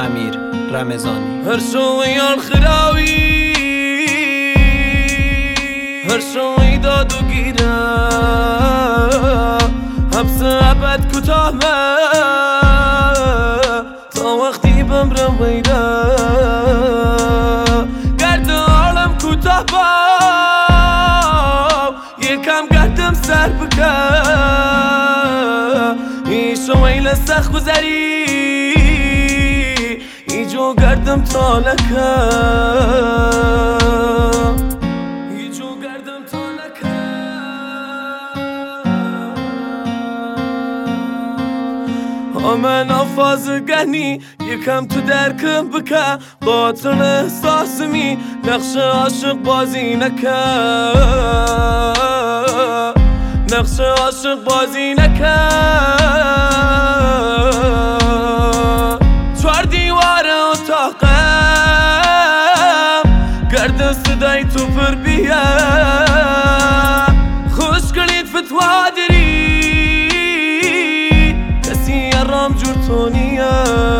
امیر رمضانی. هر شویان خراوی هر شوی داد و گیره حبس ابد کوتاه تا وقتی بمرم ویره گرد عالم کوتاه با یکم گردم سر بکه ایشو ویل سخت گذری ایجو گردم تا لکه من آفاز گهنی یکم تو درکم بکه باطن احساسمی نقش عاشق بازی نکه نقش عاشق بازی نکه چوار دیوار اتاقم گرد صدای تو پر بیه خوش کنید فتوا داری رام جور تو نیه